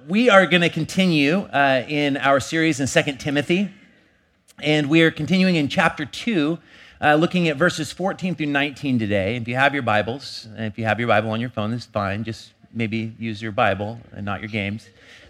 We are going to continue in our series in 2 Timothy, and we are continuing in chapter 2, looking at verses 14 through 19 today. If you have your Bibles, and if you have your Bible on your phone, that's fine. Just maybe use your Bible and not your games.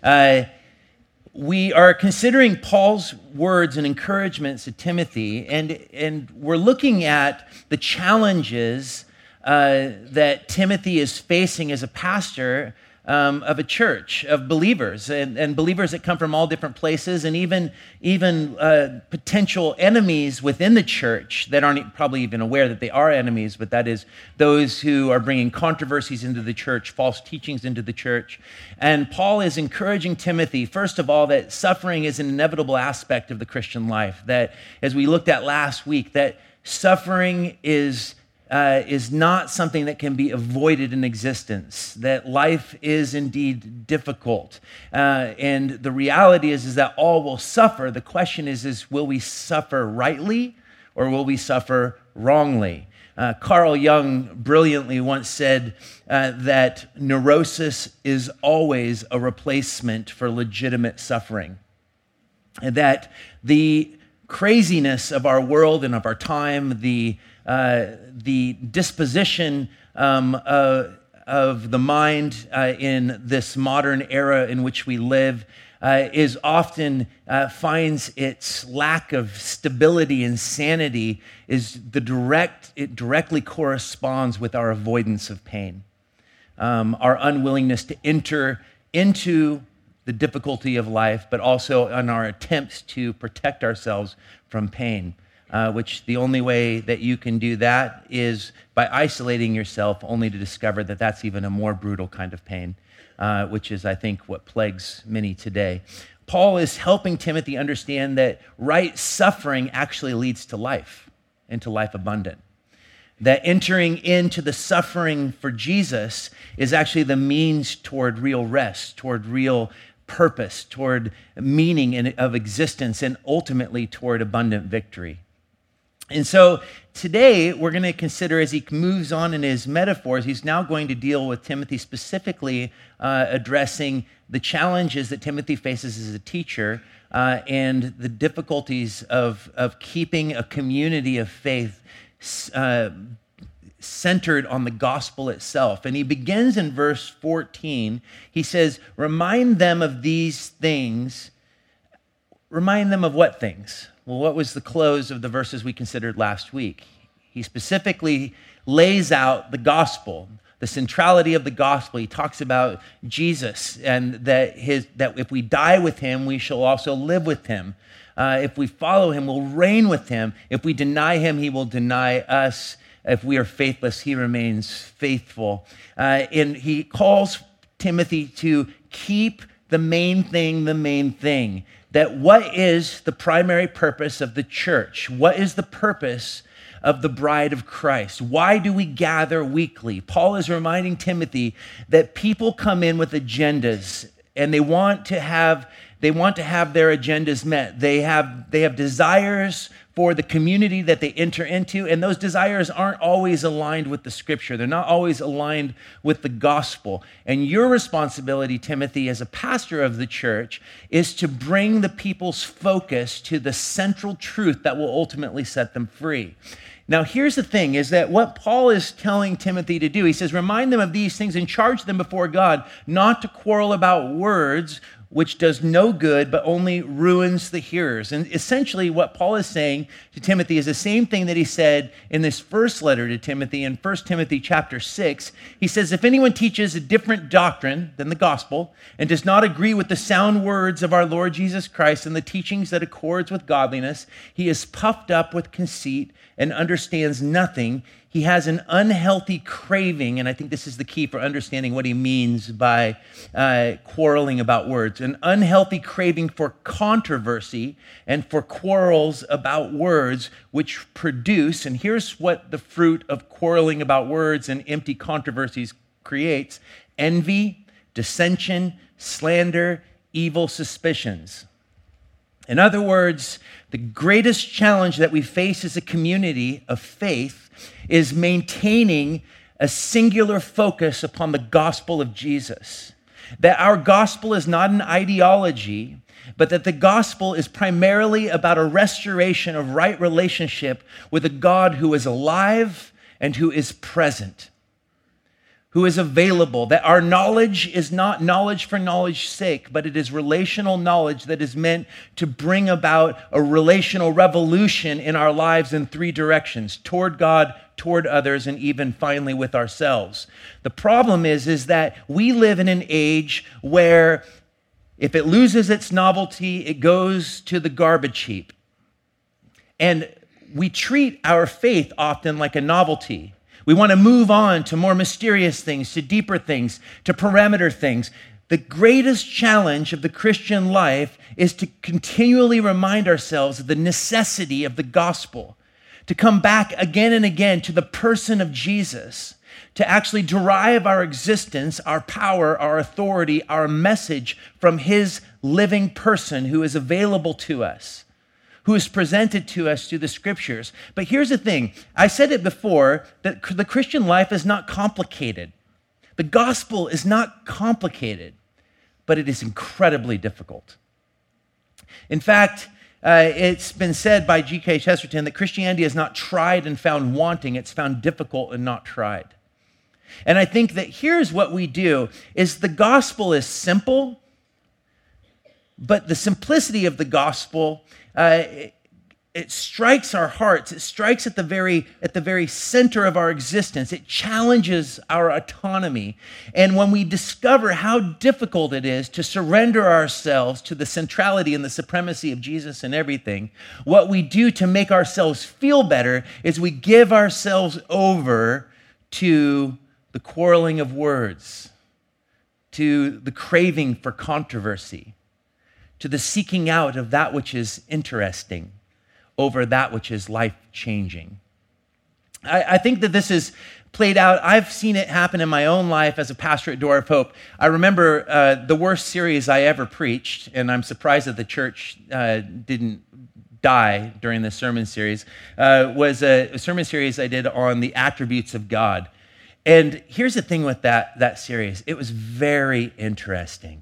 We are considering Paul's words and encouragements to Timothy, and we're looking at the challenges that Timothy is facing as a pastor of a church, of believers, and believers that come from all different places, and even potential enemies within the church that aren't probably even aware that they are enemies, but that is those who are bringing controversies into the church, false teachings into the church. And Paul is encouraging Timothy, first of all, that suffering is an inevitable aspect of the Christian life, that as we looked at last week, that suffering is not something that can be avoided in existence, that life is indeed difficult. And the reality is that all will suffer. The question is will we suffer rightly or will we suffer wrongly? Carl Jung brilliantly once said that neurosis is always a replacement for legitimate suffering. And that the craziness of our world and of our time, the disposition of the mind in this modern era in which we live is often finds its lack of stability and sanity it directly corresponds with our avoidance of pain, our unwillingness to enter into the difficulty of life, but also on our attempts to protect ourselves from pain. Which the only way that you can do that is by isolating yourself, only to discover that that's even a more brutal kind of pain, which is, I think, what plagues many today. Paul is helping Timothy understand that right suffering actually leads to life, and to life abundant. That entering into the suffering for Jesus is actually the means toward real rest, toward real purpose, toward meaning of existence, and ultimately toward abundant victory. And so today we're going to consider, as he moves on in his metaphors, he's now going to deal with Timothy specifically addressing the challenges that Timothy faces as a teacher and the difficulties of keeping a community of faith centered on the gospel itself. And he begins in verse 14. He says, remind them of these things. Remind them of what things? Well, what was the close of the verses we considered last week? He specifically lays out the gospel, the centrality of the gospel. He talks about Jesus and that if we die with him, we shall also live with him. If we follow him, we'll reign with him. If we deny him, he will deny us. If we are faithless, he remains faithful. And he calls Timothy to keep the main thing. That what is the primary purpose of the church? What is the purpose of the bride of Christ? Why do we gather weekly? Paul is reminding Timothy that people come in with agendas, and they want to have their agendas met. They have desires for the community that they enter into, and those desires aren't always aligned with the scripture. They're not always aligned with the gospel. And your responsibility, Timothy, as a pastor of the church, is to bring the people's focus to the central truth that will ultimately set them free. Now, here's the thing, is that what Paul is telling Timothy to do, he says, remind them of these things and charge them before God not to quarrel about words, which does no good, but only ruins the hearers. And essentially what Paul is saying to Timothy is the same thing that he said in this first letter to Timothy in 1 Timothy chapter 6. He says, if anyone teaches a different doctrine than the gospel and does not agree with the sound words of our Lord Jesus Christ and the teachings that accords with godliness, he is puffed up with conceit and understands nothing. He has an unhealthy craving, and I think this is the key for understanding what he means by quarreling about words, an unhealthy craving for controversy and for quarrels about words, which produce, and here's what the fruit of quarreling about words and empty controversies creates: envy, dissension, slander, evil suspicions. In other words, the greatest challenge that we face as a community of faith is maintaining a singular focus upon the gospel of Jesus. that our gospel is not an ideology, but that the gospel is primarily about a restoration of right relationship with a God who is alive and who is present, who is available, that our knowledge is not knowledge for knowledge's sake, but it is relational knowledge that is meant to bring about a relational revolution in our lives in three directions: toward God, toward others, and even finally with ourselves. The problem is that we live in an age where if it loses its novelty, it goes to the garbage heap. And we treat our faith often like a novelty. We want to move on to more mysterious things, to deeper things, to perimeter things. The greatest challenge of the Christian life is to continually remind ourselves of the necessity of the gospel, to come back again and again to the person of Jesus, to actually derive our existence, our power, our authority, our message from his living person who is available to us, who is presented to us through the scriptures. But here's the thing. I said it before, that the Christian life is not complicated. The gospel is not complicated, but it is incredibly difficult. In fact, it's been said by G.K. Chesterton that Christianity is not tried and found wanting, it's found difficult and not tried. And I think that here's what we do, is the gospel is simple, but the simplicity of the gospel, it strikes our hearts. It strikes at the very center of our existence. It challenges our autonomy. And when we discover how difficult it is to surrender ourselves to the centrality and the supremacy of Jesus in everything, what we do to make ourselves feel better is we give ourselves over to the quarreling of words, to the craving for controversy, to the seeking out of that which is interesting over that which is life-changing. I think that this is played out. I've seen it happen in my own life as a pastor at Door of Hope. I remember the worst series I ever preached, and I'm surprised that the church didn't die during this sermon series, was a sermon series I did on the attributes of God. And here's the thing with that series. It was very interesting.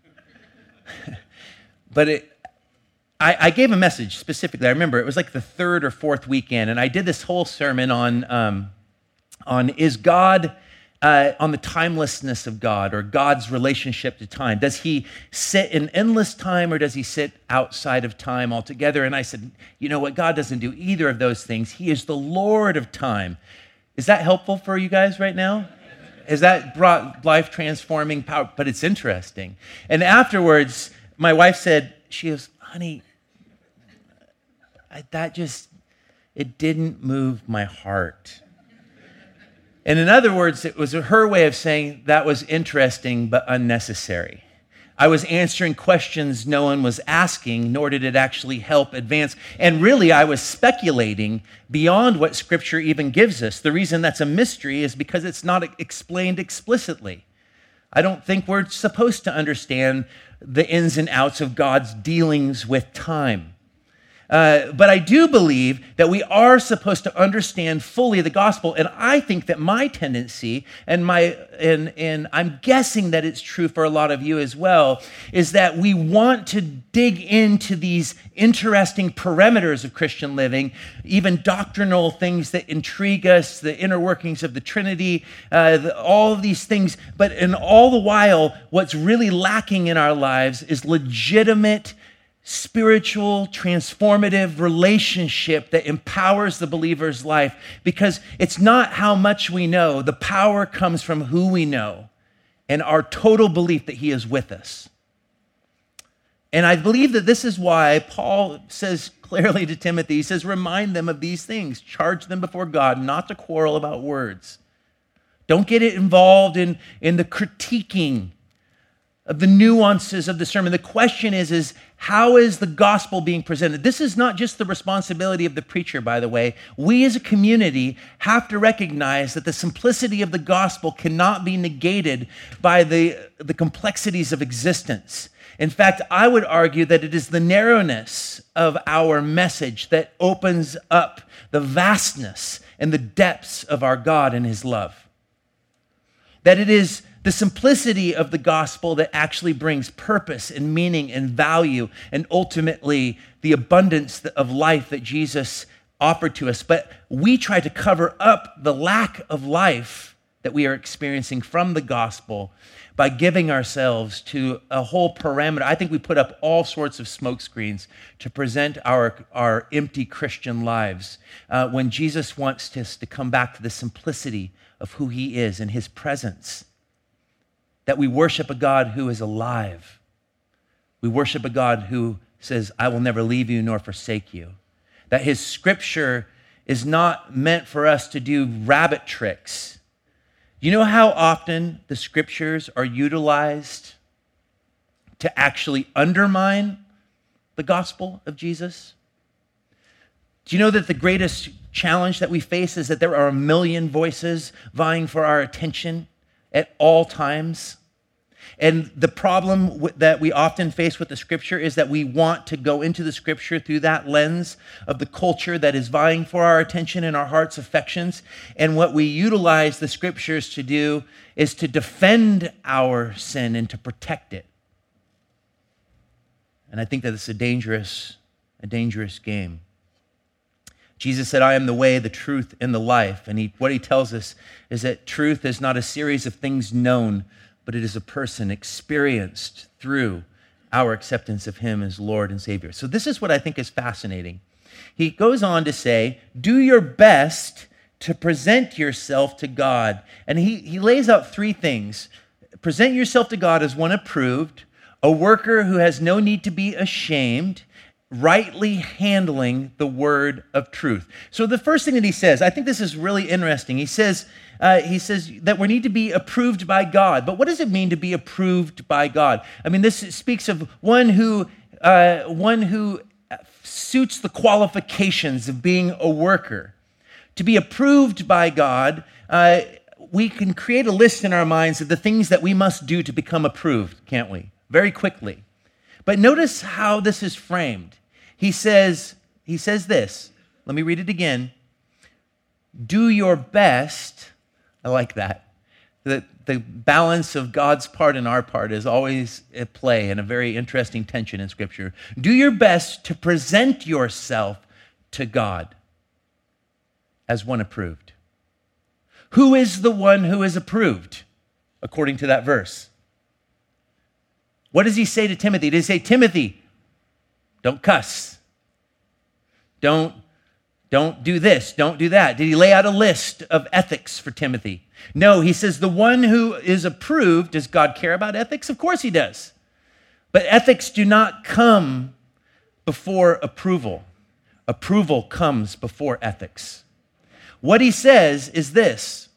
But I gave a message specifically. I remember it was like the third or fourth weekend, and I did this whole sermon on is God, on the timelessness of God, or God's relationship to time. Does he sit in endless time, or does he sit outside of time altogether? And I said, you know what? God doesn't do either of those things. He is the Lord of time. Is that helpful for you guys right now? Has that brought life-transforming power? But it's interesting. And afterwards, my wife said, she goes, honey, it didn't move my heart. And in other words, it was her way of saying that was interesting but unnecessary. I was answering questions no one was asking, nor did it actually help advance. And really, I was speculating beyond what Scripture even gives us. The reason that's a mystery is because it's not explained explicitly. I don't think we're supposed to understand the ins and outs of God's dealings with time. But I do believe that we are supposed to understand fully the gospel. And I think that my tendency, and I'm guessing that it's true for a lot of you as well, is that we want to dig into these interesting perimeters of Christian living, even doctrinal things that intrigue us, the inner workings of the Trinity, all of these things. But in all the while, what's really lacking in our lives is legitimate spiritual, transformative relationship that empowers the believer's life, because it's not how much we know. The power comes from who we know and our total belief that he is with us. And I believe that this is why Paul says clearly to Timothy, he says, remind them of these things, charge them before God, not to quarrel about words. Don't get involved in the critiquing of the nuances of the sermon. The question is how is the gospel being presented? This is not just the responsibility of the preacher, by the way. We as a community have to recognize that the simplicity of the gospel cannot be negated by the complexities of existence. In fact, I would argue that it is the narrowness of our message that opens up the vastness and the depths of our God and his love. That it is The simplicity of the gospel that actually brings purpose and meaning and value and ultimately the abundance of life that Jesus offered to us. But we try to cover up the lack of life that we are experiencing from the gospel by giving ourselves to a whole parameter. I think we put up all sorts of smoke screens to present our empty Christian lives when Jesus wants us to come back to the simplicity of who he is and his presence. That we worship a God who is alive. We worship a God who says, I will never leave you nor forsake you. That his scripture is not meant for us to do rabbit tricks. You know how often the scriptures are utilized to actually undermine the gospel of Jesus? Do you know that the greatest challenge that we face is that there are a million voices vying for our attention at all times? And the problem that we often face with the scripture is that we want to go into the scripture through that lens of the culture that is vying for our attention and our heart's affections. And what we utilize the scriptures to do is to defend our sin and to protect it. And I think that it's a dangerous game. Jesus said, I am the way, the truth, and the life. And what he tells us is that truth is not a series of things known, but it is a person experienced through our acceptance of him as Lord and Savior. So this is what I think is fascinating. He goes on to say, do your best to present yourself to God. And he lays out three things. Present yourself to God as one approved, a worker who has no need to be ashamed, rightly handling the word of truth. So the first thing that he says, I think this is really interesting. He says that we need to be approved by God. But what does it mean to be approved by God? I mean, this speaks of one who suits the qualifications of being a worker. To be approved by God, we can create a list in our minds of the things that we must do to become approved, can't we? Very quickly. But notice how this is framed. He says this. Let me read it again. Do your best. I like that. The balance of God's part and our part is always at play and a very interesting tension in Scripture. Do your best to present yourself to God as one approved. Who is the one who is approved, according to that verse? What does he say to Timothy? Does he say, Timothy, don't cuss. Don't do this. Don't do that. Did he lay out a list of ethics for Timothy? No, he says the one who is approved, does God care about ethics? Of course he does. But ethics do not come before approval. Approval comes before ethics. What he says is this: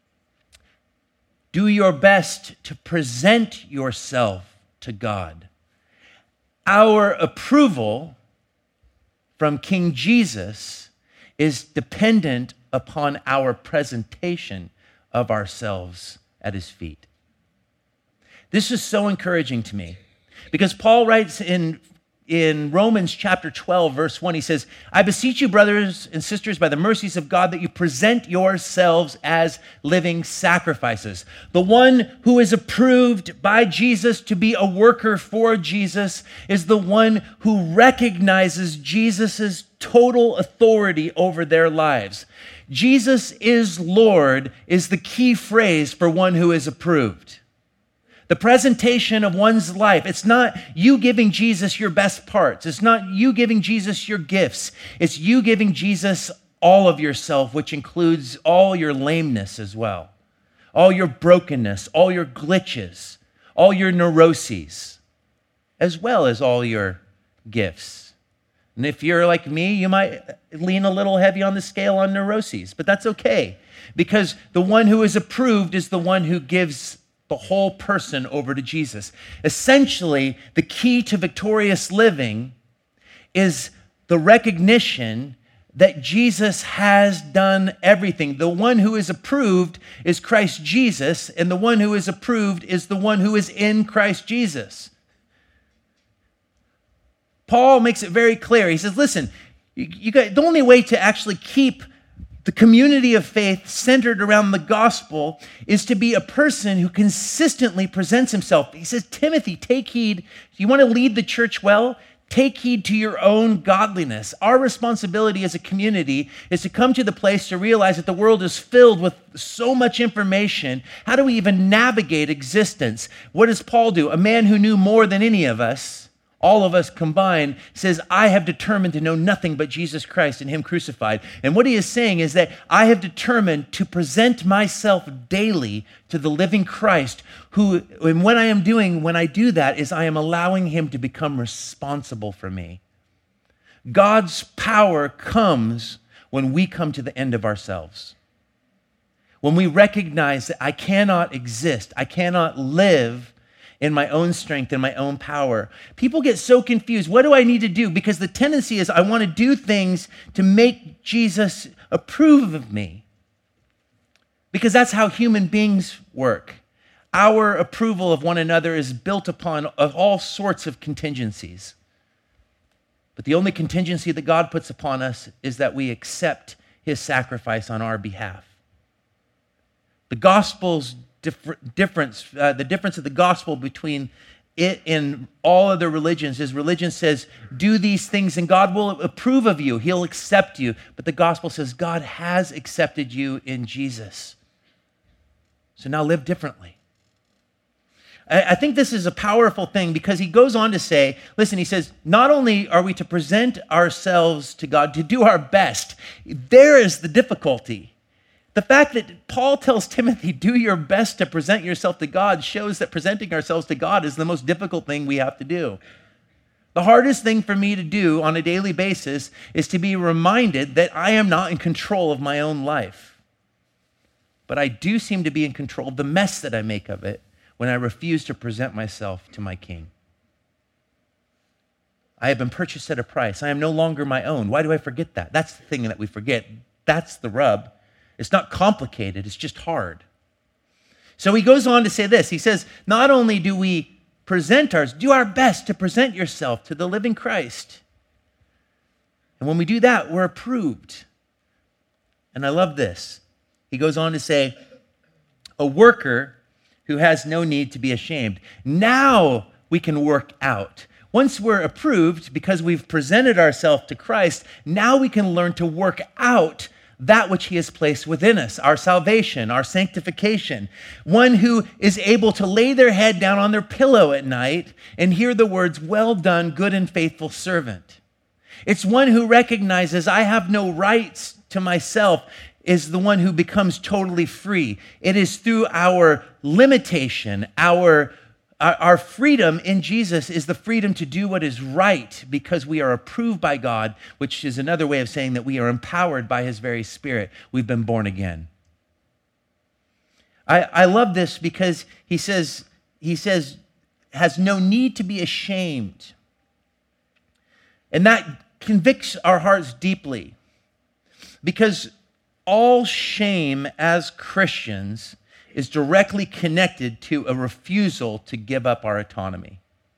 do your best to present yourself to God. Our approval from King Jesus is dependent upon our presentation of ourselves at his feet. This is so encouraging to me because Paul writes in Romans chapter 12, verse 1, he says, I beseech you, brothers and sisters, by the mercies of God, that you present yourselves as living sacrifices. The one who is approved by Jesus to be a worker for Jesus is the one who recognizes Jesus's total authority over their lives. Jesus is Lord is the key phrase for one who is approved. The presentation of one's life, it's not you giving Jesus your best parts. It's not you giving Jesus your gifts. It's you giving Jesus all of yourself, which includes all your lameness as well, all your brokenness, all your glitches, all your neuroses, as well as all your gifts. And if you're like me, you might lean a little heavy on the scale on neuroses, but that's okay because the one who is approved is the one who gives the whole person over to Jesus. Essentially, the key to victorious living is the recognition that Jesus has done everything. The one who is approved is Christ Jesus, and the one who is approved is the one who is in Christ Jesus. Paul makes it very clear. He says, listen, you got, the only way to actually keep The community of faith centered around the gospel is to be a person who consistently presents himself. He says, Timothy, take heed. You want to lead the church well? Take heed to your own godliness. Our responsibility as a community is to come to the place to realize that the world is filled with so much information. How do we even navigate existence? What does Paul do? A man who knew more than any of us, all of us combined, says, I have determined to know nothing but Jesus Christ and him crucified. And what he is saying is that I have determined to present myself daily to the living Christ, who, and what I am doing when I do that is I am allowing him to become responsible for me. God's power comes when we come to the end of ourselves. When we recognize that I cannot exist, I cannot live in my own strength and my own power. People get so confused. What do I need to do? Because the tendency is I want to do things to make Jesus approve of me. Because that's how human beings work. Our approval of one another is built upon all sorts of contingencies. But the only contingency that God puts upon us is that we accept his sacrifice on our behalf. The gospel's the difference of the gospel between it and all other religions is religion says, do these things and God will approve of you. He'll accept you. But the gospel says God has accepted you in Jesus. So now live differently. I think this is a powerful thing because he goes on to say, listen, he says, not only are we to present ourselves to God, to do our best, there is the difficulty. The fact that Paul tells Timothy, do your best to present yourself to God, shows that presenting ourselves to God is the most difficult thing we have to do. The hardest thing for me to do on a daily basis is to be reminded that I am not in control of my own life. But I do seem to be in control of the mess that I make of it when I refuse to present myself to my King. I have been purchased at a price. I am no longer my own. Why do I forget that? That's the thing that we forget. That's the rub. It's not complicated, it's just hard. So he goes on to say this. He says, not only do we do our best to present yourself to the living Christ. And when we do that, we're approved. And I love this. He goes on to say, a worker who has no need to be ashamed. Now we can work out. Once we're approved, because we've presented ourselves to Christ, now we can learn to work out that which he has placed within us, our salvation, our sanctification. One who is able to lay their head down on their pillow at night and hear the words, well done, good and faithful servant. It's one who recognizes I have no rights to myself, is the one who becomes totally free. It is through our limitation, our freedom in Jesus is the freedom to do what is right because we are approved by God, which is another way of saying that we are empowered by his very Spirit. We've been born again. I love this because he says, has no need to be ashamed. And that convicts our hearts deeply because all shame as Christians is directly connected to a refusal to give up our autonomy.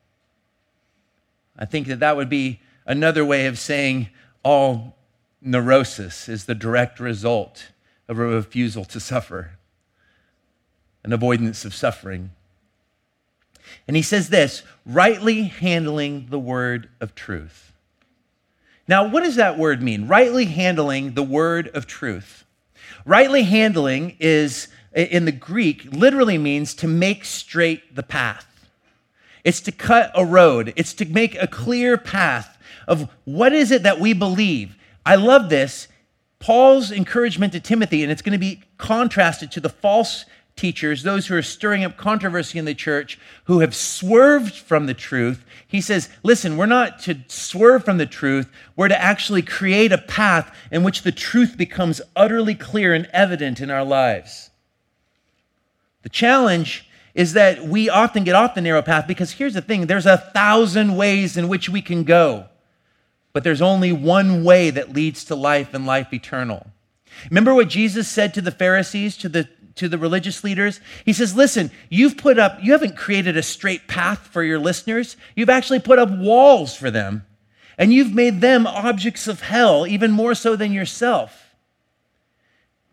I think that would be another way of saying all neurosis is the direct result of a refusal to suffer, an avoidance of suffering. And he says this, rightly handling the word of truth. Now, what does that word mean? Rightly handling the word of truth. Rightly handling is, in the Greek, literally means to make straight the path. It's to cut a road. It's to make a clear path of what is it that we believe. I love this. Paul's encouragement to Timothy, and it's going to be contrasted to the false teachers, those who are stirring up controversy in the church, who have swerved from the truth. He says, listen, we're not to swerve from the truth. We're to actually create a path in which the truth becomes utterly clear and evident in our lives. The challenge is that we often get off the narrow path because here's the thing, there's 1,000 ways in which we can go, but there's only one way that leads to life and life eternal. Remember what Jesus said to the Pharisees, to the religious leaders? He says, listen, you haven't created a straight path for your listeners. You've actually put up walls for them, and you've made them objects of hell, even more so than yourself.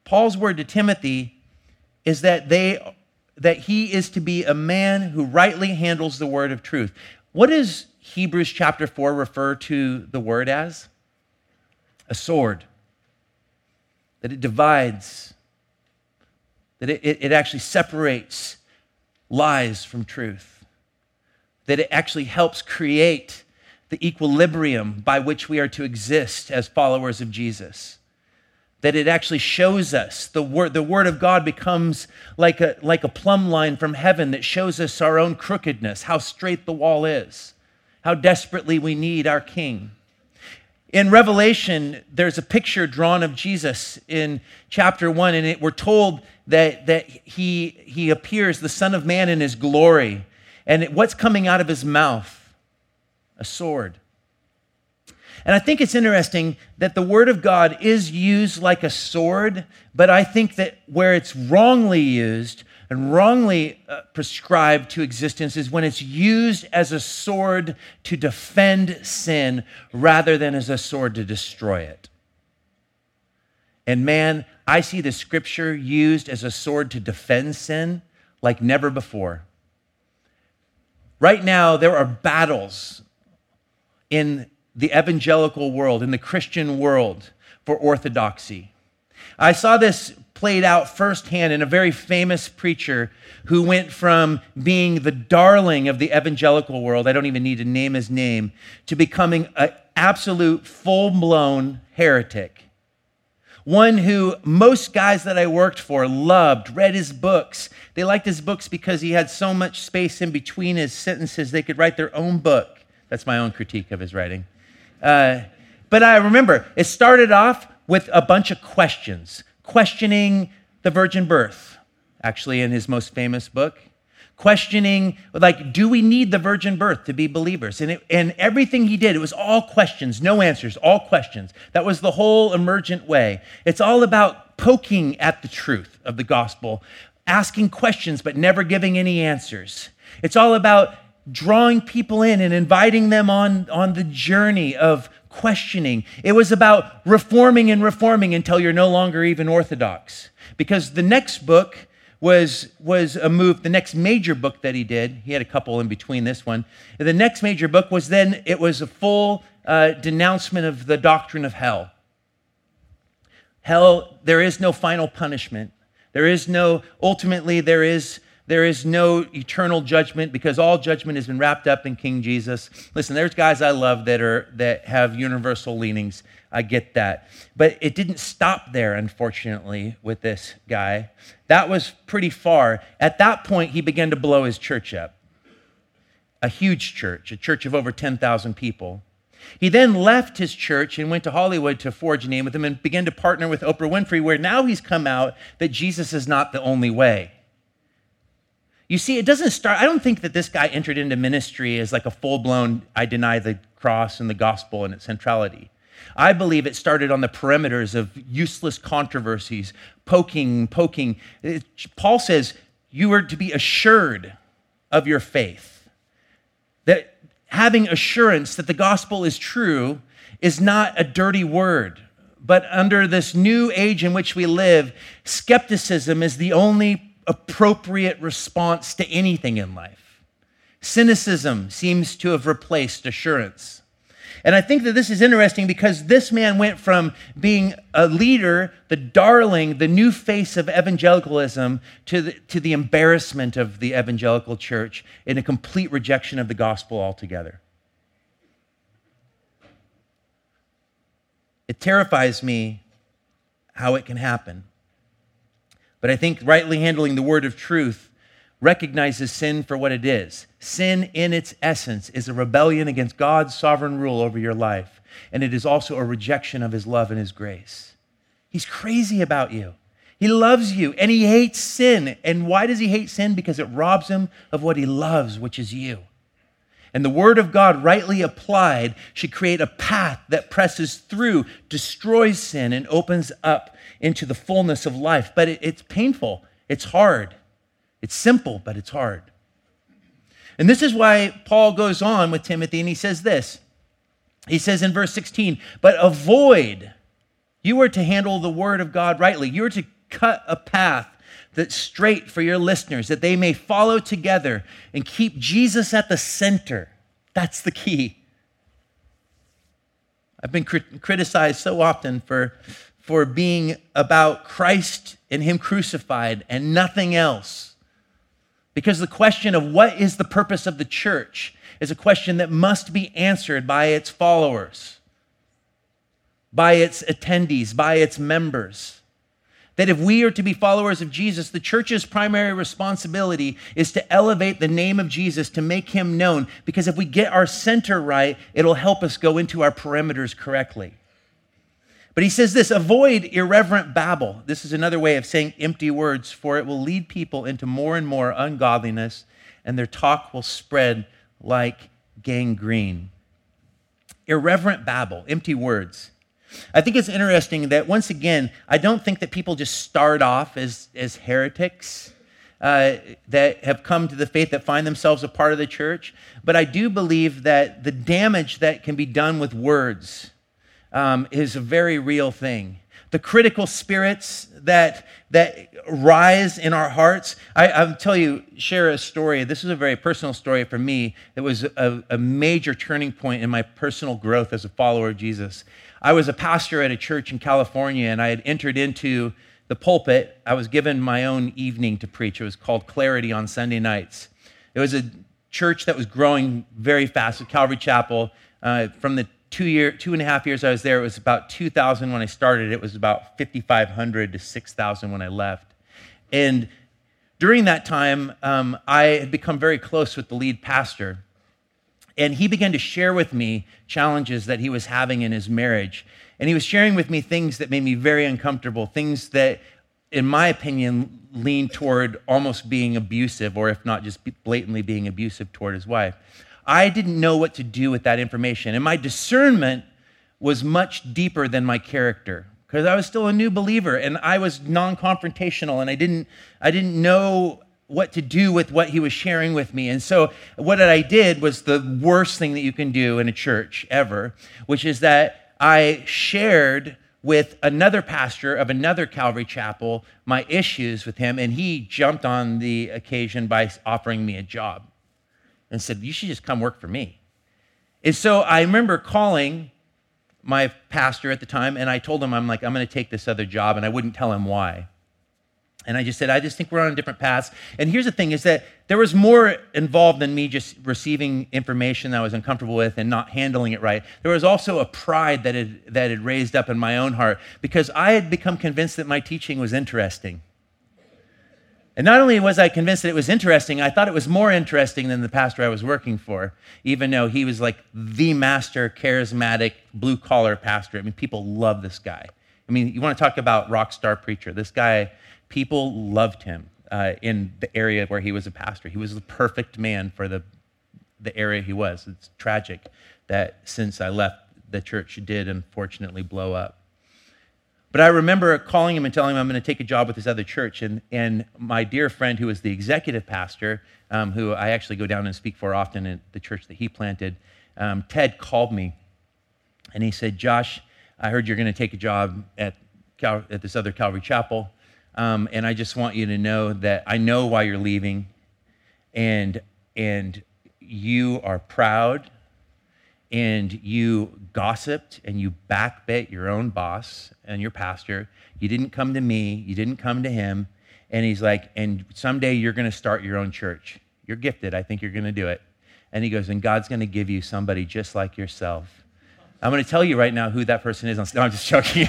Paul's word to Timothy is that he is to be a man who rightly handles the word of truth. What does Hebrews chapter 4 refer to the word as? A sword. That it divides, that it actually separates lies from truth, that it actually helps create the equilibrium by which we are to exist as followers of Jesus. That it actually shows us, the word of God becomes like a plumb line from heaven that shows us our own crookedness, how straight the wall is, how desperately we need our King. In Revelation, there's a picture drawn of Jesus in chapter 1, and we're told that he appears, the Son of Man, in his glory. And what's coming out of his mouth? A sword. And I think it's interesting that the word of God is used like a sword, but I think that where it's wrongly used and wrongly prescribed to existence is when it's used as a sword to defend sin rather than as a sword to destroy it. And man, I see the scripture used as a sword to defend sin like never before. Right now, there are battles in the evangelical world, in the Christian world, for orthodoxy. I saw this played out firsthand in a very famous preacher who went from being the darling of the evangelical world, I don't even need to name his name, to becoming an absolute full-blown heretic. One who most guys that I worked for loved, read his books. They liked his books because he had so much space in between his sentences they could write their own book. That's my own critique of his writing. But I remember it started off with a bunch of questions, questioning the virgin birth, actually in his most famous book, questioning, like, do we need the virgin birth to be believers? And everything he did, it was all questions, no answers, all questions. That was the whole emergent way. It's all about poking at the truth of the gospel, asking questions but never giving any answers. It's all about drawing people in and inviting them on the journey of questioning. It was about reforming and reforming until you're no longer even orthodox. Because the next book was a move, the next major book that he did, he had a couple in between this one, the next major book was a full denouncement of the doctrine of hell. Hell, there is no final punishment. Ultimately there is no eternal judgment because all judgment has been wrapped up in King Jesus. Listen, there's guys I love that have universal leanings. I get that. But it didn't stop there, unfortunately, with this guy. That was pretty far. At that point, he began to blow his church up. A huge church, a church of over 10,000 people. He then left his church and went to Hollywood to forge a name with him and began to partner with Oprah Winfrey, where now he's come out that Jesus is not the only way. You see, it doesn't start, I don't think that this guy entered into ministry as like a full-blown, I deny the cross and the gospel and its centrality. I believe it started on the perimeters of useless controversies, poking. Paul says you are to be assured of your faith. That having assurance that the gospel is true is not a dirty word. But under this new age in which we live, skepticism is the only appropriate response to anything in life. Cynicism seems to have replaced assurance. And I think that this is interesting because this man went from being a leader, the darling, the new face of evangelicalism, to the embarrassment of the evangelical church in a complete rejection of the gospel altogether. It terrifies me how it can happen. But I think rightly handling the word of truth recognizes sin for what it is. Sin in its essence is a rebellion against God's sovereign rule over your life. And it is also a rejection of his love and his grace. He's crazy about you. He loves you and he hates sin. And why does he hate sin? Because it robs him of what he loves, which is you. And the word of God, rightly applied, should create a path that presses through, destroys sin, and opens up into the fullness of life. But it's painful. It's hard. It's simple, but it's hard. And this is why Paul goes on with Timothy, and he says this. He says in verse 16, but avoid You are to handle the word of God rightly. You are to cut a path that's straight for your listeners, that they may follow together and keep Jesus at the center. That's the key. I've been criticized so often for being about Christ and him crucified and nothing else. Because the question of what is the purpose of the church is a question that must be answered by its followers, by its attendees, by its members. That if we are to be followers of Jesus, the church's primary responsibility is to elevate the name of Jesus, to make him known. Because if we get our center right, it'll help us go into our perimeters correctly. But he says this, avoid irreverent babble. This is another way of saying empty words, for it will lead people into more and more ungodliness, and their talk will spread like gangrene. Irreverent babble, empty words. I think it's interesting that, once again, I don't think that people just start off as heretics that have come to the faith, that find themselves a part of the church. But I do believe that the damage that can be done with words is a very real thing. The critical spirits that rise in our hearts. I'll share a story. This is a very personal story for me. It was a major turning point in my personal growth as a follower of Jesus. I was a pastor at a church in California, and I had entered into the pulpit. I was given my own evening to preach. It was called Clarity on Sunday nights. It was a church that was growing very fast at Calvary Chapel. From the 2.5 years I was there, it was about 2,000 when I started. It was about 5,500 to 6,000 when I left. And during that time, I had become very close with the lead pastor. And he began to share with me challenges that he was having in his marriage. And he was sharing with me things that made me very uncomfortable, things that, in my opinion, leaned toward almost being abusive, or if not just blatantly being abusive toward his wife. I didn't know what to do with that information. And my discernment was much deeper than my character, because I was still a new believer and I was non-confrontational, and I didn't know what to do with what he was sharing with me. And so what I did was the worst thing that you can do in a church ever, which is that I shared with another pastor of another Calvary Chapel my issues with him, and he jumped on the occasion by offering me a job and said, you should just come work for me. And so I remember calling my pastor at the time, and I told him, I'm going to take this other job, and I wouldn't tell him why. And I just said, I just think we're on different paths. And here's the thing, is that there was more involved than me just receiving information that I was uncomfortable with and not handling it right. There was also a pride that had raised up in my own heart, because I had become convinced that my teaching was interesting. And not only was I convinced that it was interesting, I thought it was more interesting than the pastor I was working for, even though he was like the master, charismatic, blue-collar pastor. I mean, people love this guy. I mean, you want to talk about rock star preacher. This guy, people loved him in the area where he was a pastor. He was the perfect man for the area he was. It's tragic that since I left, the church did unfortunately blow up. But I remember calling him and telling him I'm going to take a job with this other church. And my dear friend, who was the executive pastor, who I actually go down and speak for often in the church that he planted, Ted called me. And he said, Josh, I heard you're going to take a job at this other Calvary Chapel. And I just want you to know that I know why you're leaving. And you are proud. And you gossiped and you backbit your own boss and your pastor. You didn't come to me. You didn't come to him. And he's like, and someday you're going to start your own church. You're gifted. I think you're going to do it. And he goes, and God's going to give you somebody just like yourself. I'm going to tell you right now who that person is. No, I'm just joking.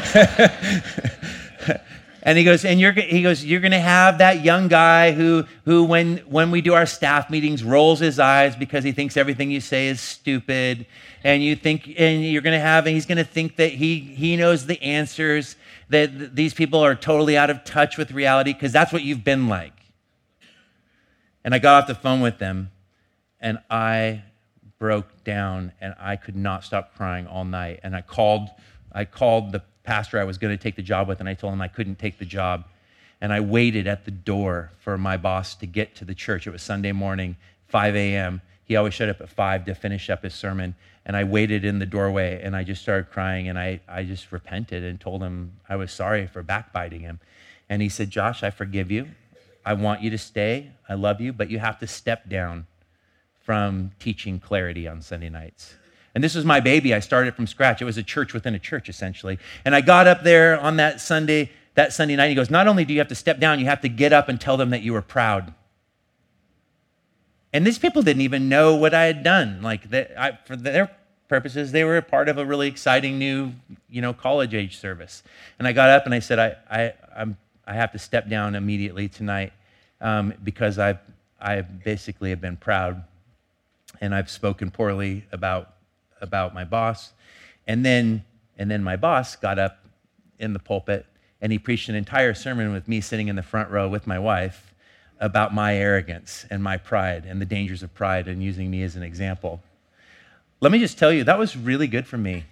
And he goes, you're going to have that young guy who when we do our staff meetings rolls his eyes because he thinks everything you say is stupid. And he's going to think that he knows the answers, that these people are totally out of touch with reality, because that's what you've been like. And I got off the phone with them, and I broke down, and I could not stop crying all night. And I called the pastor I was going to take the job with, and I told him I couldn't take the job. And I waited at the door for my boss to get to the church. It was Sunday morning, 5 a.m., he always showed up at 5 to finish up his sermon. And I waited in the doorway, and I just started crying, and I just repented and told him I was sorry for backbiting him. And he said, Josh, I forgive you. I want you to stay. I love you, but you have to step down from teaching clarity on Sunday nights. And this was my baby. I started from scratch. It was a church within a church, essentially. And I got up there on that Sunday night. He goes, not only do you have to step down, you have to get up and tell them that you were proud. And these people didn't even know what I had done. For their purposes, they were a part of a really exciting new, college age service. And I got up and I said, I have to step down immediately tonight because I basically have been proud, and I've spoken poorly about my boss. And then my boss got up in the pulpit and he preached an entire sermon with me sitting in the front row with my wife about my arrogance and my pride and the dangers of pride, and using me as an example. Let me just tell you, that was really good for me.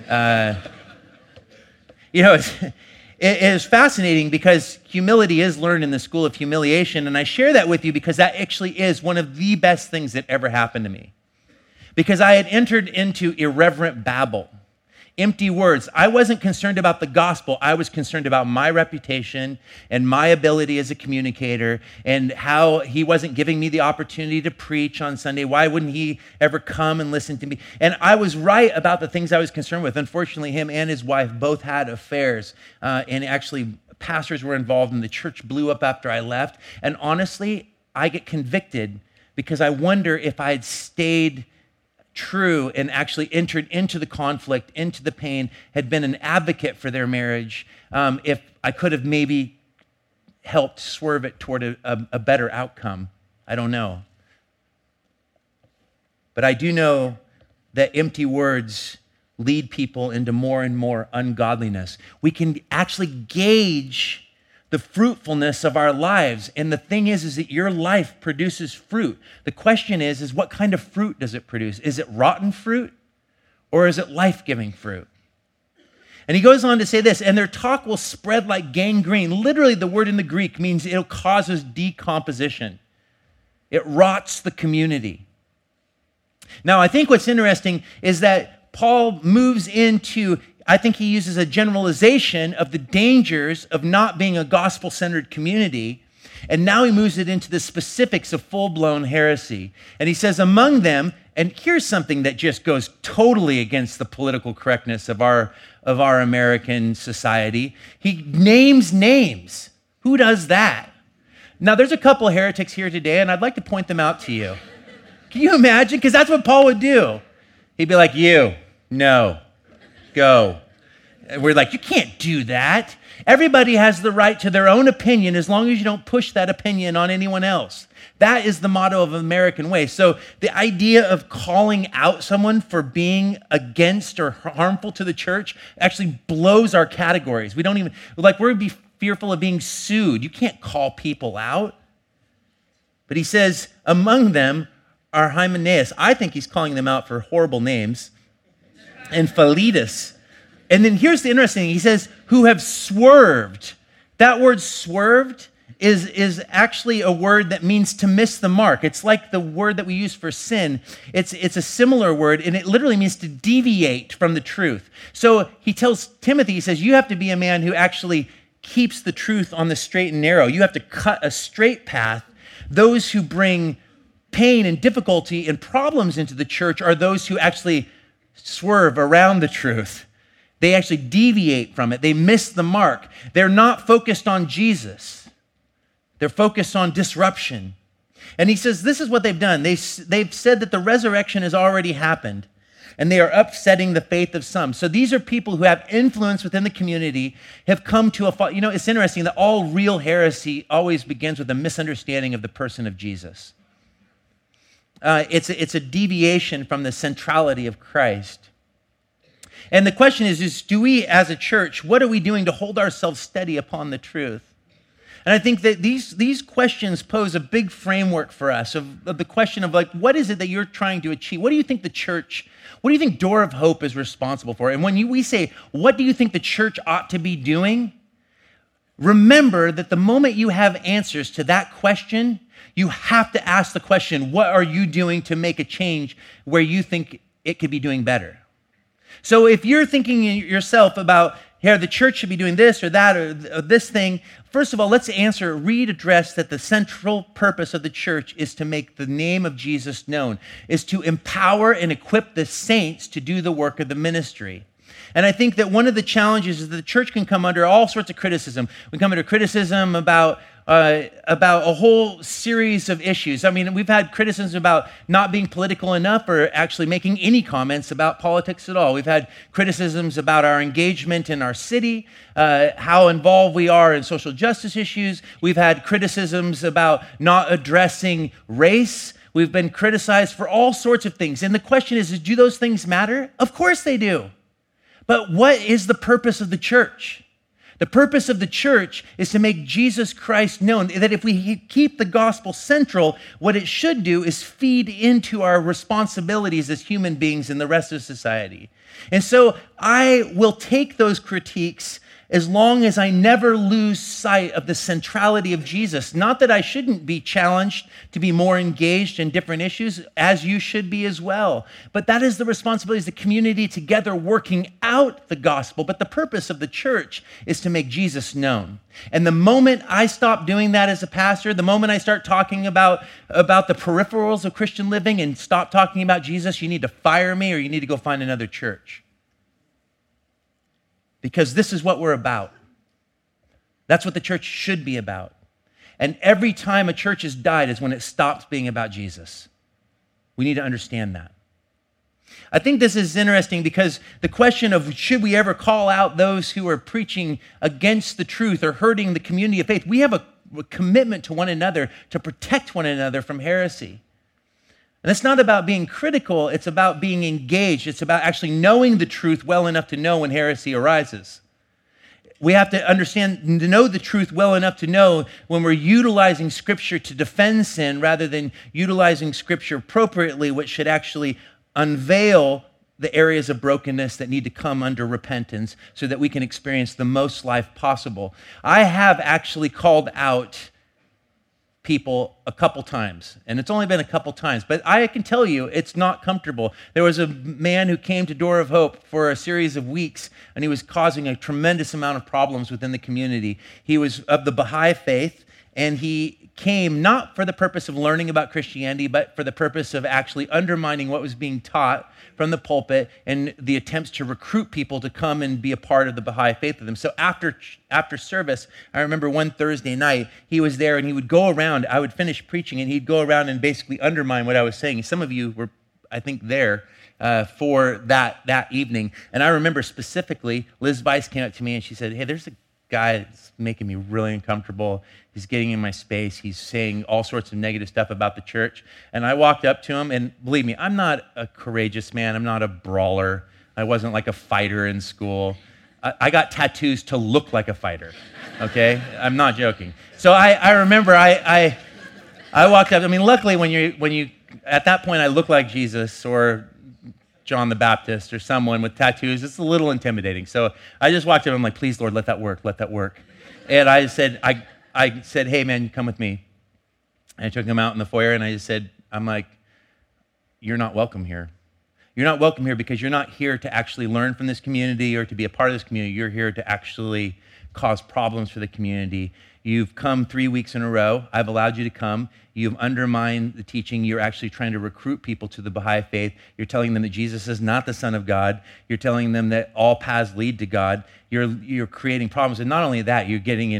It is fascinating because humility is learned in the school of humiliation, and I share that with you because that actually is one of the best things that ever happened to me. Because I had entered into irreverent babble, empty words. I wasn't concerned about the gospel. I was concerned about my reputation and my ability as a communicator, and how he wasn't giving me the opportunity to preach on Sunday. Why wouldn't he ever come and listen to me? And I was right about the things I was concerned with. Unfortunately, him and his wife both had affairs, and actually pastors were involved, and the church blew up after I left. And honestly, I get convicted because I wonder if I had stayed true and actually entered into the conflict, into the pain, had been an advocate for their marriage, if I could have maybe helped swerve it toward a better outcome. I don't know. But I do know that empty words lead people into more and more ungodliness. We can actually gauge the fruitfulness of our lives. And the thing is that your life produces fruit. The question is what kind of fruit does it produce? Is it rotten fruit or is it life-giving fruit? And he goes on to say this, and their talk will spread like gangrene. Literally, the word in the Greek means it causes decomposition. It rots the community. Now, I think what's interesting is that Paul moves into, I think he uses a generalization of the dangers of not being a gospel-centered community, and now he moves it into the specifics of full-blown heresy. And he says, among them, and here's something that just goes totally against the political correctness of our American society. He names names. Who does that? Now, there's a couple heretics here today, and I'd like to point them out to you. Can you imagine? Because that's what Paul would do. He'd be like, you, no, go. And we're like, you can't do that. Everybody has the right to their own opinion as long as you don't push that opinion on anyone else. That is the motto of the American way. So the idea of calling out someone for being against or harmful to the church actually blows our categories. We don't even, we're be fearful of being sued. You can't call people out. But he says, among them are Hymenaeus. I think he's calling them out for horrible names. And Philetus. And then here's the interesting thing. He says, who have swerved. That word swerved is actually a word that means to miss the mark. It's like the word that we use for sin. It's a similar word, and it literally means to deviate from the truth. So he tells Timothy, he says, you have to be a man who actually keeps the truth on the straight and narrow. You have to cut a straight path. Those who bring pain and difficulty and problems into the church are those who actually swerve around the truth. They actually deviate from it. They miss the mark. They're not focused on Jesus. They're focused on disruption. And he says, this is what they've done. They've said that the resurrection has already happened, and they are upsetting the faith of some. So these are people who have influence within the community, have come to it's interesting that all real heresy always begins with a misunderstanding of the person of Jesus. It's a deviation from the centrality of Christ. And the question is do we as a church, what are we doing to hold ourselves steady upon the truth? And I think that these questions pose a big framework for us of the question of what is it that you're trying to achieve? What do you think the church, what do you think Door of Hope is responsible for? And when we say, what do you think the church ought to be doing? Remember that the moment you have answers to that question, You have to ask the question, what are you doing to make a change where you think it could be doing better? So if you're thinking yourself about, here, the church should be doing this or that or this thing, first of all, let's address that the central purpose of the church is to make the name of Jesus known, is to empower and equip the saints to do the work of the ministry. And I think that one of the challenges is that the church can come under all sorts of criticism. We come under criticism about a whole series of issues. I mean, we've had criticisms about not being political enough or actually making any comments about politics at all. We've had criticisms about our engagement in our city, how involved we are in social justice issues. We've had criticisms about not addressing race. We've been criticized for all sorts of things. And the question is, do those things matter? Of course they do. But what is the purpose of the church? The purpose of the church is to make Jesus Christ known, that if we keep the gospel central, what it should do is feed into our responsibilities as human beings in the rest of society. And so I will take those critiques as long as I never lose sight of the centrality of Jesus. Not that I shouldn't be challenged to be more engaged in different issues, as you should be as well. But that is the responsibility as the community together working out the gospel. But the purpose of the church is to make Jesus known. And the moment I stop doing that as a pastor, the moment I start talking about the peripherals of Christian living and stop talking about Jesus, you need to fire me or you need to go find another church. Because this is what we're about. That's what the church should be about. And every time a church has died is when it stops being about Jesus. We need to understand that. I think this is interesting because the question of should we ever call out those who are preaching against the truth or hurting the community of faith, we have a commitment to one another to protect one another from heresy. And it's not about being critical, it's about being engaged. It's about actually knowing the truth well enough to know when heresy arises. We have to understand, to know the truth well enough to know when we're utilizing Scripture to defend sin rather than utilizing Scripture appropriately, which should actually unveil the areas of brokenness that need to come under repentance so that we can experience the most life possible. I have actually called out people a couple times, and it's only been a couple times, but I can tell you it's not comfortable. There was a man who came to Door of Hope for a series of weeks, and he was causing a tremendous amount of problems within the community. He was of the Baha'i faith, and he came not for the purpose of learning about Christianity, but for the purpose of actually undermining what was being taught from the pulpit and the attempts to recruit people to come and be a part of the Baha'i faith with them. So after service, I remember one Thursday night, he was there and he would go around, I would finish preaching and he'd go around and basically undermine what I was saying. Some of you were, I think, there for that evening. And I remember specifically, Liz Weiss came up to me and she said, hey, there's a guy that's making me really uncomfortable. He's getting in my space. He's saying all sorts of negative stuff about the church. And I walked up to him, and believe me, I'm not a courageous man. I'm not a brawler. I wasn't like a fighter in school. I got tattoos to look like a fighter, okay? I'm not joking. So I remember I walked up. I mean, luckily when you at that point I look like Jesus or John the Baptist or someone with tattoos, it's a little intimidating. So I just walked up and I'm like, please, Lord, let that work. And I said, I said, hey, man, come with me. And I took him out in the foyer and I just said, I'm like, you're not welcome here. You're not welcome here because you're not here to actually learn from this community or to be a part of this community. You're here to actually cause problems for the community. You've come 3 weeks in a row. I've allowed you to come. You've undermined the teaching. You're actually trying to recruit people to the Baha'i faith. You're telling them that Jesus is not the Son of God. You're telling them that all paths lead to God. You're creating problems. And not only that,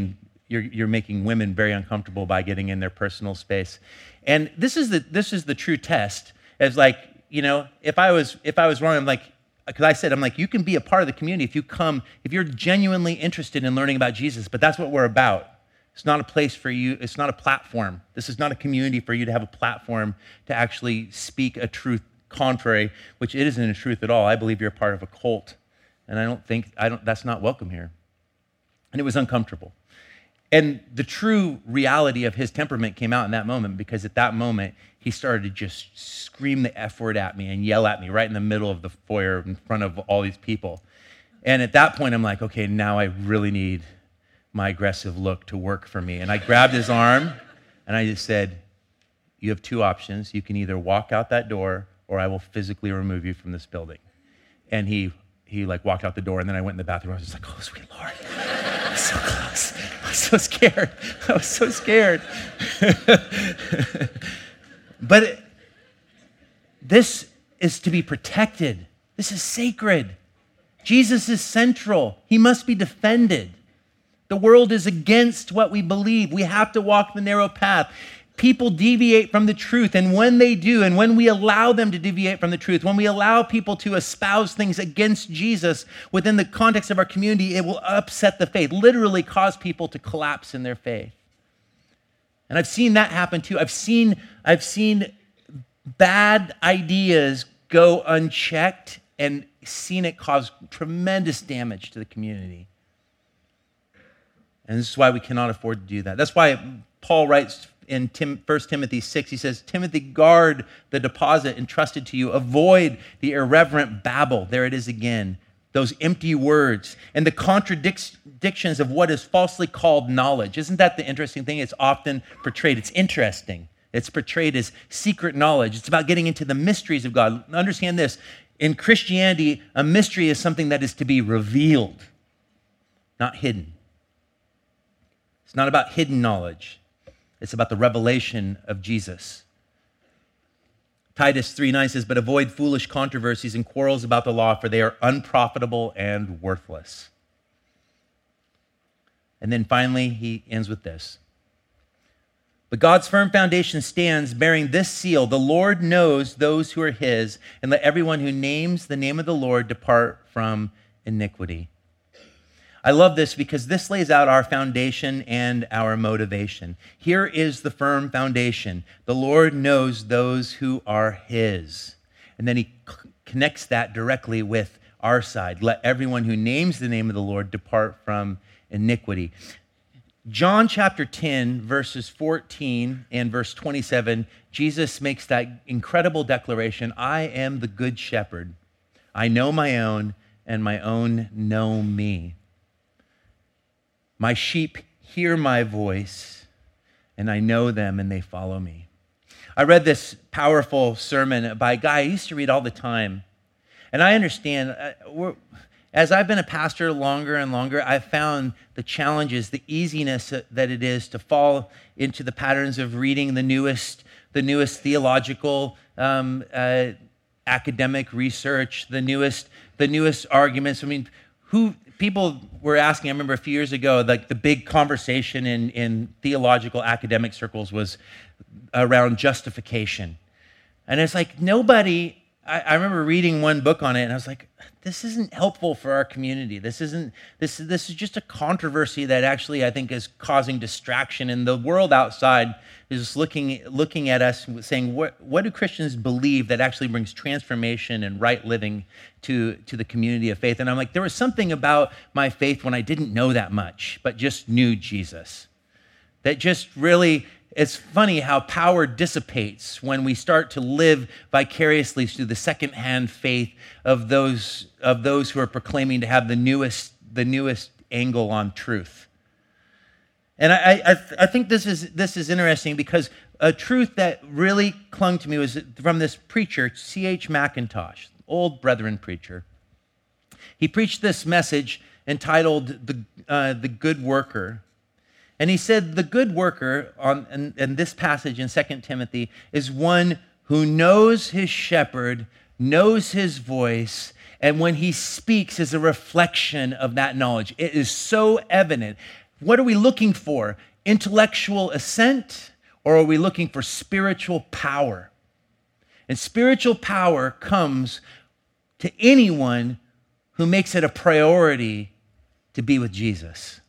you're making women very uncomfortable by getting in their personal space. And this is the true test. It's like, you know, if I was wrong, I'm like, because I said, I'm like, you can be a part of the community if you're genuinely interested in learning about Jesus, but that's what we're about. It's not a place for you. It's not a platform. This is not a community for you to have a platform to actually speak a truth contrary, which it isn't a truth at all. I believe you're a part of a cult, and that's not welcome here. And it was uncomfortable. And the true reality of his temperament came out in that moment, because at that moment, he started to just scream the F word at me and yell at me right in the middle of the foyer in front of all these people. And at that point, I'm like, okay, now I really need my aggressive look to work for me. And I grabbed his arm and I just said, you have two options. You can either walk out that door or I will physically remove you from this building. And he like walked out the door, and then I went in the bathroom. I was just like, oh, sweet Lord. I was so close. I was so scared. I was so scared. But this is to be protected. This is sacred. Jesus is central. He must be defended. The world is against what we believe. We have to walk the narrow path. People deviate from the truth, and when they do, and when we allow them to deviate from the truth, when we allow people to espouse things against Jesus within the context of our community, it will upset the faith, literally cause people to collapse in their faith. And I've seen that happen too. I've seen bad ideas go unchecked and seen it cause tremendous damage to the community. And this is why we cannot afford to do that. That's why Paul writes in 1 Timothy 6, he says, Timothy, guard the deposit entrusted to you. Avoid the irreverent babble. There it is again. Those empty words and the contradictions of what is falsely called knowledge. Isn't that the interesting thing? It's often portrayed. It's interesting. It's portrayed as secret knowledge. It's about getting into the mysteries of God. Understand this. In Christianity, a mystery is something that is to be revealed, not hidden. It's not about hidden knowledge. It's about the revelation of Jesus. Titus 3:9 says, but avoid foolish controversies and quarrels about the law, for they are unprofitable and worthless. And then finally, he ends with this. But God's firm foundation stands bearing this seal. The Lord knows those who are his, and let everyone who names the name of the Lord depart from iniquity. I love this because this lays out our foundation and our motivation. Here is the firm foundation. The Lord knows those who are his. And then he connects that directly with our side. Let everyone who names the name of the Lord depart from iniquity. John chapter 10, verses 14 and verse 27, Jesus makes that incredible declaration, I am the good shepherd. I know my own, and my own know me. My sheep hear my voice, and I know them, and they follow me. I read this powerful sermon by a guy I used to read all the time. And I understand, as I've been a pastor longer and longer, I've found the challenges, the easiness that it is to fall into the patterns of reading the newest theological academic research, the newest arguments. I mean, people were asking, I remember a few years ago, like the big conversation in theological academic circles was around justification. And it's like I remember reading one book on it, and I was like, this isn't helpful for our community. This is just a controversy that actually I think is causing distraction. And the world outside is looking at us and saying, what do Christians believe that actually brings transformation and right living to the community of faith? And I'm like, there was something about my faith when I didn't know that much, but just knew Jesus. That just really, it's funny how power dissipates when we start to live vicariously through the secondhand faith of those who are proclaiming to have the newest angle on truth. And I think this is interesting because a truth that really clung to me was from this preacher, C.H. Mackintosh, old Brethren preacher. He preached this message entitled "The Good Worker," and he said the good worker in this passage in 2 Timothy is one who knows his shepherd, knows his voice, and when he speaks is a reflection of that knowledge. It is so evident. What are we looking for? Intellectual assent, or are we looking for spiritual power? And spiritual power comes to anyone who makes it a priority to be with Jesus.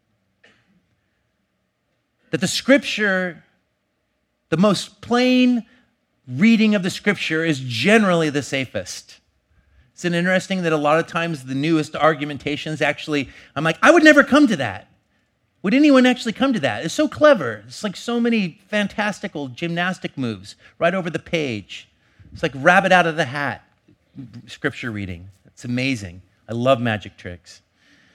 That the scripture, the most plain reading of the scripture is generally the safest. Isn't it interesting that a lot of times the newest argumentations actually, I'm like, I would never come to that. Would anyone actually come to that? It's so clever. It's like so many fantastical gymnastic moves right over the page. It's like rabbit out of the hat scripture reading. It's amazing. I love magic tricks.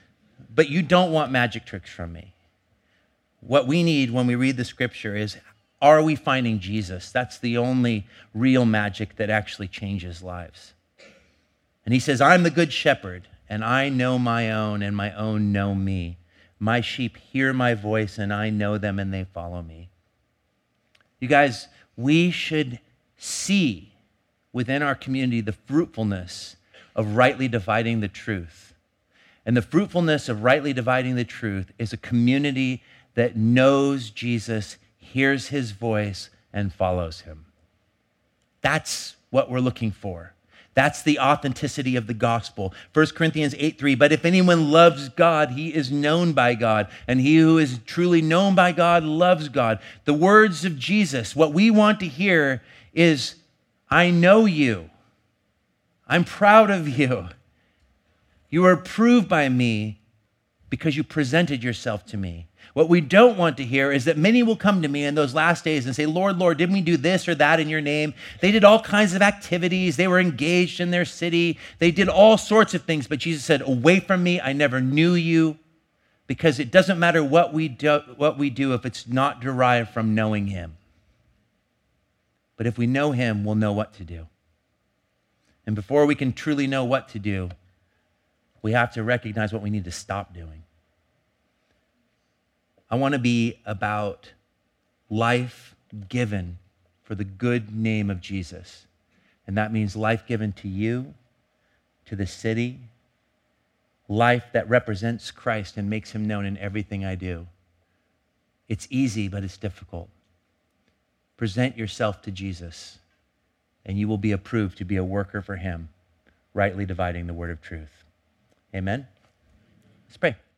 But you don't want magic tricks from me. What we need when we read the scripture is Are we finding Jesus? That's the only real magic that actually changes lives. And he says, I'm the good shepherd, and I know my own, and my own know me. My sheep hear my voice, and I know them, and they follow me. You guys, we should see within our community the fruitfulness of rightly dividing the truth. And the fruitfulness of rightly dividing the truth is a community that knows Jesus, hears his voice, and follows him. That's what we're looking for. That's the authenticity of the gospel. 1 Corinthians 8:3, but if anyone loves God, he is known by God. And he who is truly known by God loves God. The words of Jesus, what we want to hear is, I know you. I'm proud of you. You are approved by me because you presented yourself to me. What we don't want to hear is that many will come to me in those last days and say, Lord, Lord, didn't we do this or that in your name? They did all kinds of activities. They were engaged in their city. They did all sorts of things. But Jesus said, away from me, I never knew you, because it doesn't matter what we do if it's not derived from knowing him. But if we know him, we'll know what to do. And before we can truly know what to do, we have to recognize what we need to stop doing. I want to be about life given for the good name of Jesus. And that means life given to you, to the city, life that represents Christ and makes him known in everything I do. It's easy, but it's difficult. Present yourself to Jesus, and you will be approved to be a worker for him, rightly dividing the word of truth. Amen? Let's pray.